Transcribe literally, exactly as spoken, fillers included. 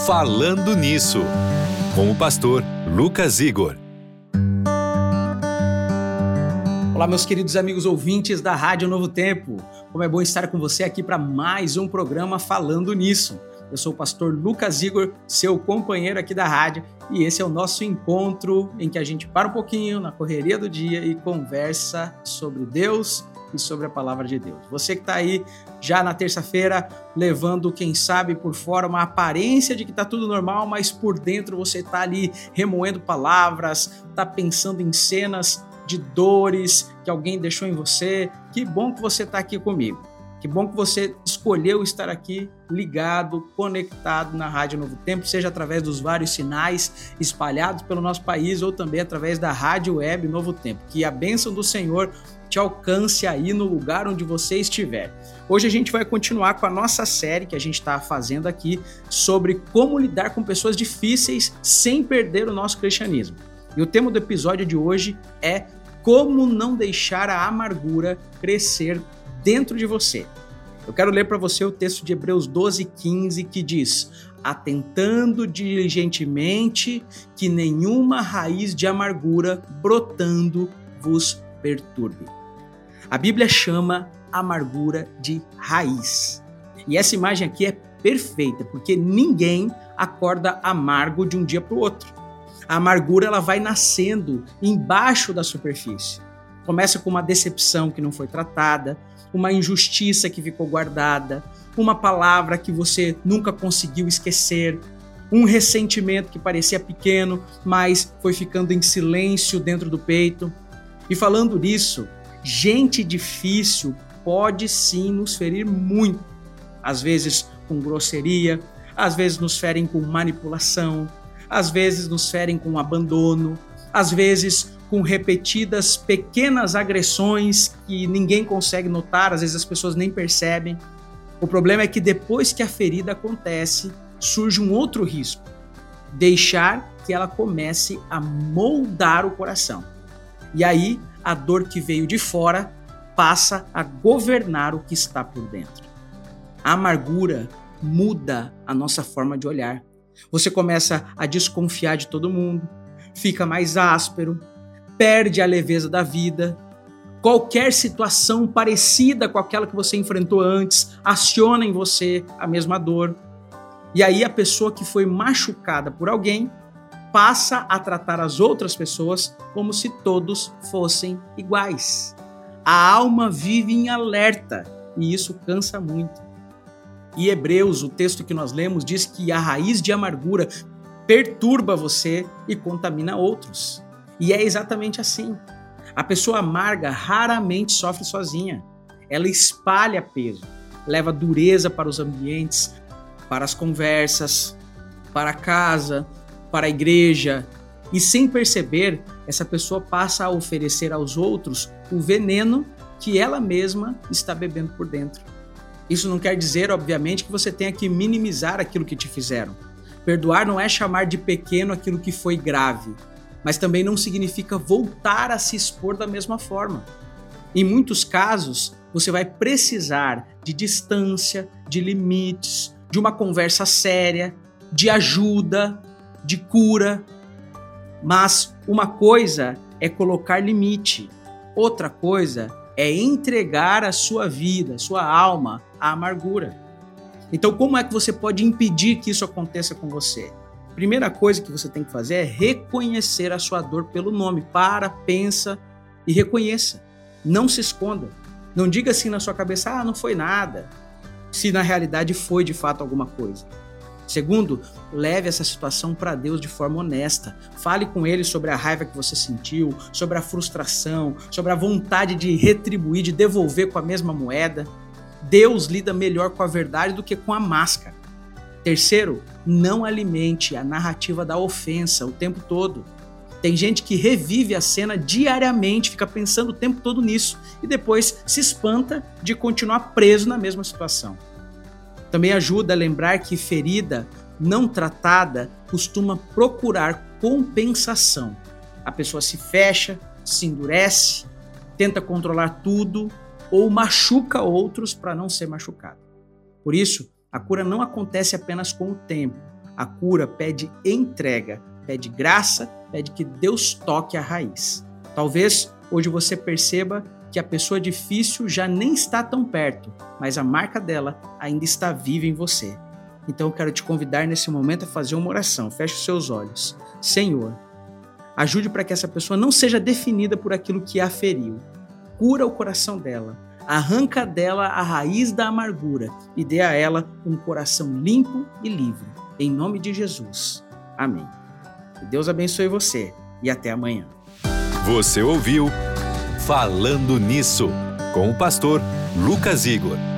Falando Nisso, com o pastor Lucas Igor. Olá, meus queridos amigos ouvintes da Rádio Novo Tempo. Como é bom estar com você aqui para mais um programa Falando Nisso. Eu sou o pastor Lucas Igor, seu companheiro aqui da rádio, e esse é o nosso encontro em que a gente para um pouquinho na correria do dia e conversa sobre Deus e sobre a palavra de Deus. Você que está aí já na terça-feira levando, quem sabe, por fora uma aparência de que está tudo normal, mas por dentro você está ali remoendo palavras, está pensando em cenas de dores que alguém deixou em você. Que bom que você está aqui comigo. Que bom que você escolheu estar aqui ligado, conectado na Rádio Novo Tempo, seja através dos vários sinais espalhados pelo nosso país ou também através da Rádio Web Novo Tempo. Que a bênção do Senhor te alcance aí no lugar onde você estiver. Hoje a gente vai continuar com a nossa série que a gente está fazendo aqui sobre como lidar com pessoas difíceis sem perder o nosso cristianismo. E o tema do episódio de hoje é como não deixar a amargura crescer dentro de você. Eu quero ler para você o texto de Hebreus doze, quinze, que diz: atentando diligentemente que nenhuma raiz de amargura brotando vos perturbe. A Bíblia chama amargura de raiz. E essa imagem aqui é perfeita, porque ninguém acorda amargo de um dia para o outro. A amargura ela vai nascendo embaixo da superfície. Começa com uma decepção que não foi tratada, uma injustiça que ficou guardada, uma palavra que você nunca conseguiu esquecer, um ressentimento que parecia pequeno, mas foi ficando em silêncio dentro do peito. E falando nisso, gente difícil pode sim nos ferir muito. Às vezes com grosseria, às vezes nos ferem com manipulação, às vezes nos ferem com abandono, às vezes com repetidas pequenas agressões que ninguém consegue notar, às vezes as pessoas nem percebem. O problema é que depois que a ferida acontece, surge um outro risco: deixar que ela comece a moldar o coração. E aí, a dor que veio de fora passa a governar o que está por dentro. A amargura muda a nossa forma de olhar. Você começa a desconfiar de todo mundo, fica mais áspero, perde a leveza da vida. Qualquer situação parecida com aquela que você enfrentou antes aciona em você a mesma dor. E aí a pessoa que foi machucada por alguém passa a tratar as outras pessoas como se todos fossem iguais. A alma vive em alerta e isso cansa muito. E Hebreus, o texto que nós lemos, diz que a raiz de amargura perturba você e contamina outros. E é exatamente assim. A pessoa amarga raramente sofre sozinha. Ela espalha peso, leva dureza para os ambientes, para as conversas, para a casa, para a igreja. E sem perceber, essa pessoa passa a oferecer aos outros o veneno que ela mesma está bebendo por dentro. Isso não quer dizer, obviamente, que você tenha que minimizar aquilo que te fizeram. Perdoar não é chamar de pequeno aquilo que foi grave, mas também não significa voltar a se expor da mesma forma. Em muitos casos, você vai precisar de distância, de limites, de uma conversa séria, de ajuda, de cura. Mas uma coisa é colocar limite, outra coisa é entregar a sua vida, a sua alma à amargura. Então, como é que você pode impedir que isso aconteça com você? Primeira coisa que você tem que fazer é reconhecer a sua dor pelo nome. Para, pensa e reconheça. Não se esconda. Não diga assim na sua cabeça: ah, não foi nada, se na realidade foi de fato alguma coisa. Segundo, leve essa situação para Deus de forma honesta. Fale com Ele sobre a raiva que você sentiu, sobre a frustração, sobre a vontade de retribuir, de devolver com a mesma moeda. Deus lida melhor com a verdade do que com a máscara. Terceiro, não alimente a narrativa da ofensa o tempo todo. Tem gente que revive a cena diariamente, fica pensando o tempo todo nisso e depois se espanta de continuar preso na mesma situação. Também ajuda a lembrar que ferida não tratada costuma procurar compensação. A pessoa se fecha, se endurece, tenta controlar tudo ou machuca outros para não ser machucado. Por isso, a cura não acontece apenas com o tempo. A cura pede entrega, pede graça, pede que Deus toque a raiz. Talvez hoje você perceba que a pessoa difícil já nem está tão perto, mas a marca dela ainda está viva em você. Então eu quero te convidar nesse momento a fazer uma oração. Feche os seus olhos. Senhor, ajude para que essa pessoa não seja definida por aquilo que a feriu. Cura o coração dela, arranca dela a raiz da amargura e dê a ela um coração limpo e livre. Em nome de Jesus. Amém. Que Deus abençoe você e até amanhã. Você ouviu Falando Nisso, com o pastor Lucas Igor.